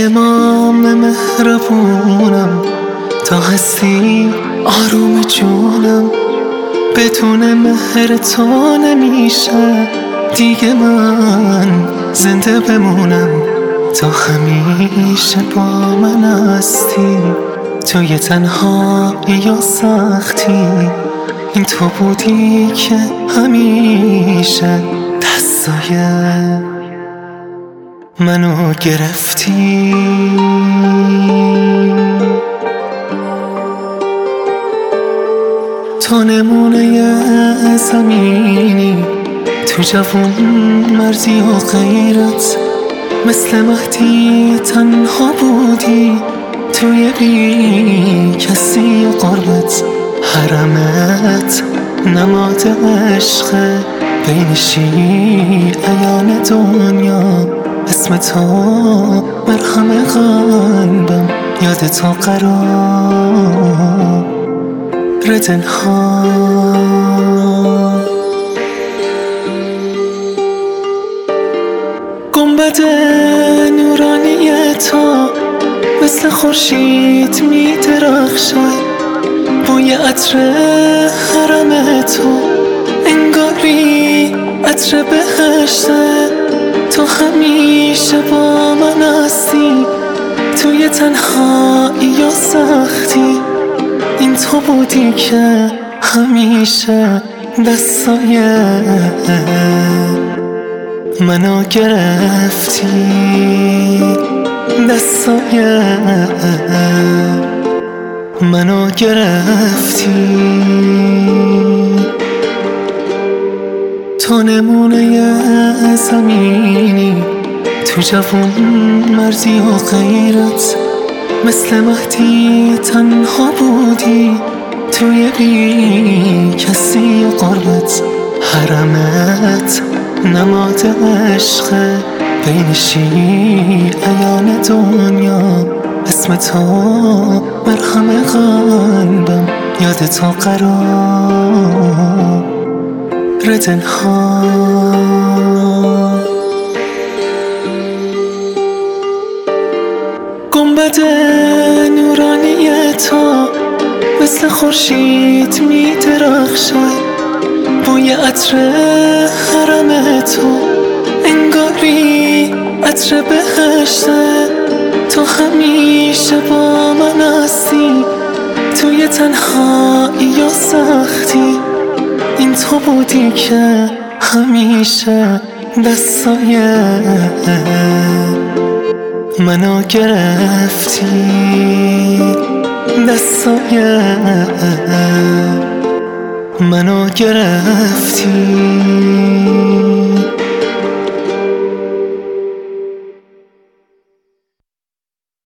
امام مهربونم، تا هستی آروم جونم. بدون مهر تو نمیشه دیگه من زنده بمونم. تا همیشه با من هستی، توی تنهایی و سختی. این تو بودی که همیشه دستای منو گرفتی. تو نمونه زمینی، تو جوون مردی و غیرت. مثل مهدی تنها بودی توی بی کسی و قربت. حرمت نماد عشق بین شیعیان دنیا. اسم تو مرهم قلبم، یاد تو قرار دلها. گنبد نورانی تو مثل خورشید می درخشه. بوی عطر حرم تو انگاری عطر بهشته. تو همیشه با من هستی، توی تنهایی و سختی. این تو بودی که همیشه دستای منو گرفتی. دستای منو گرفتی. تو نمونه زمینی، تو جوون مردی و غیرت. مثل مهدی تنها بودی توی بی کسی و قربت. حرمت نماد عشق بین شیعیان دنیا. اسم تو مرهم قلبم، یاد تو قرار دلها. گنبد نورانی تو مثل خورشید می درخشه. بوی عطر حرم تو انگاری عطر بهشته. تو همیشه با من هستی، توی تنهایی و سختی. این تو بودی که همیشه دستای منو گرفتی. دستای منو گرفتی.